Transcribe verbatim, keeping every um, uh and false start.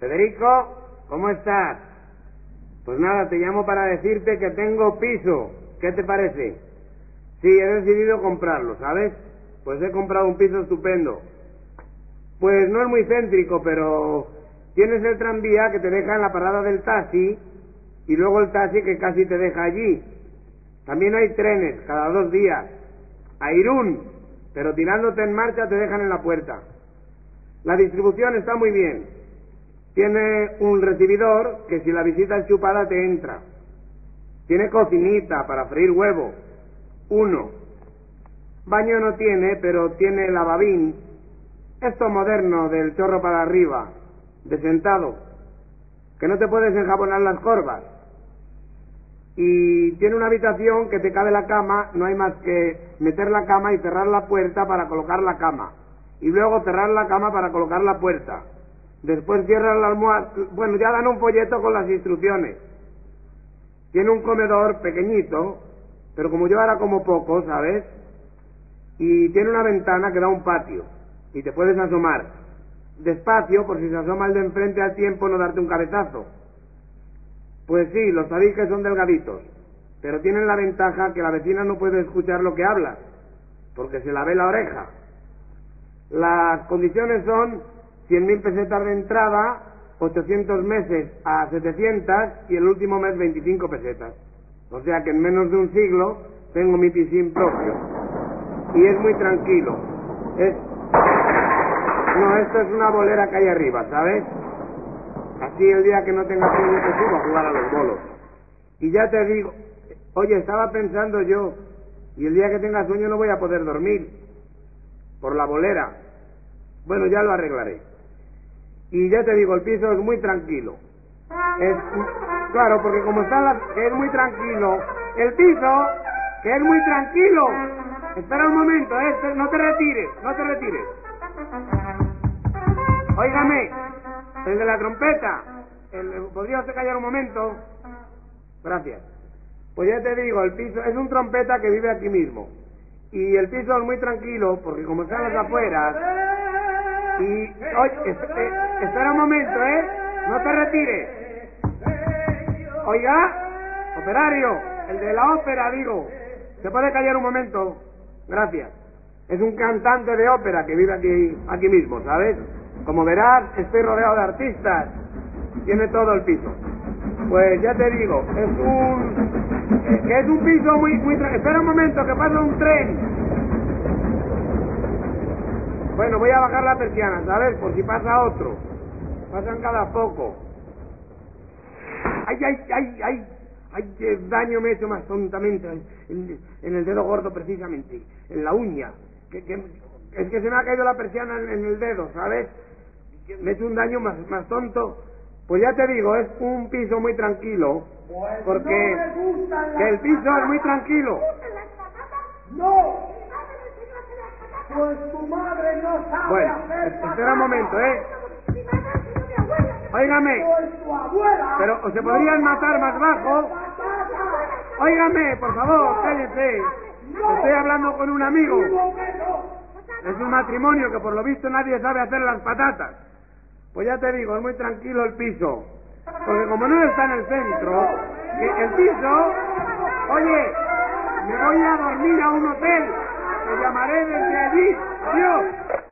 Federico, ¿cómo estás? Pues nada, te llamo para decirte que tengo piso. ¿Qué te parece? Sí, he decidido comprarlo, ¿sabes? Pues he comprado un piso estupendo. Pues no es muy céntrico, pero tienes el tranvía que te deja en la parada del taxi y luego el taxi que casi te deja allí. También hay trenes cada dos días. A Irún, pero tirándote en marcha te dejan en la puerta. La distribución está muy bien. Tiene un recibidor que si la visita es chupada te entra. Tiene cocinita para freír huevo. Uno. Baño no tiene, pero tiene lavabín. Esto moderno del chorro para arriba, de sentado, que no te puedes enjabonar las corvas. Y tiene una habitación que te cabe la cama, no hay más que meter la cama y cerrar la puerta para colocar la cama. Y luego cerrar la cama para colocar la puerta. Después cierras la almohada. Bueno, ya dan un folleto con las instrucciones. Tiene un comedor pequeñito, pero como yo ahora como poco, ¿sabes? Y tiene una ventana que da a un patio. Y te puedes asomar. Despacio, por si se asoma el de enfrente al tiempo no darte un cabezazo. Pues sí, los tabiques son delgaditos, pero tienen la ventaja que la vecina no puede escuchar lo que hablas, porque se la ve la oreja. Las condiciones son cien mil pesetas de entrada, ochocientos meses a setecientos y el último mes veinticinco pesetas. O sea que en menos de un siglo tengo mi piscín propio. Y es muy tranquilo. Es... No, esto es una bolera que hay arriba, ¿sabes? Así el día que no tenga sueño te subo a jugar a los bolos. Y ya te digo, oye, estaba pensando yo, y el día que tenga sueño no voy a poder dormir, por la bolera. Bueno, ya lo arreglaré. Y ya te digo, el piso es muy tranquilo. Es, claro, porque como está la, que es muy tranquilo, el piso, que es muy tranquilo. Espera un momento, eh, no te retires, no te retires. Óigame, el de la trompeta, el, ¿podría usted callar un momento? Gracias. Pues ya te digo, el piso es un trompeta que vive aquí mismo. Y el piso es muy tranquilo, porque como están las afueras... Y, oye, es, eh, espera un momento, ¿eh? No te retires. Oiga, operario, el de la ópera, digo. ¿Se puede callar un momento? Gracias. Es un cantante de ópera que vive aquí, aquí mismo, ¿sabes? Como verás, estoy rodeado de artistas. Tiene todo el piso. Pues ya te digo, es un... Eh, que es un piso muy... muy tra... Espera un momento, que pasa un tren. Bueno, voy a bajar la persiana, ¿sabes? Por si pasa otro. Pasan cada poco. ¡Ay, ay, ay, ay! ¡Ay, qué daño me he hecho más tontamente! En, en el dedo gordo, precisamente. En la uña. Que, que, es que se me ha caído la persiana en, en el dedo, ¿sabes? Me he hecho un daño más, más tonto. Pues ya te digo, es un piso muy tranquilo. Porque que el piso es muy tranquilo. ¡No! Pues tu madre no sabe bueno, hacer espera un momento, ¿eh? Óigame, pues tu abuela, pero ¿se podrían matar más bajo? Óigame, por favor, cállese. Estoy hablando con un amigo. Es un matrimonio que por lo visto nadie sabe hacer las patatas. Pues ya te digo, es muy tranquilo el piso. Porque como no está en el centro, que el piso... Oye, me voy a dormir a un hotel. Te llamaré desde allí. Adiós.